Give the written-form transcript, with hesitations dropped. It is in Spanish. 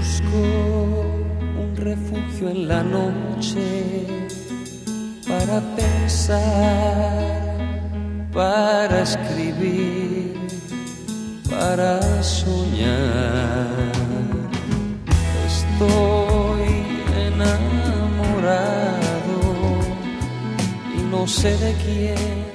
Busco un refugio en la noche para pensar, para escribir, para soñar. Estoy enamorado y no sé de quién.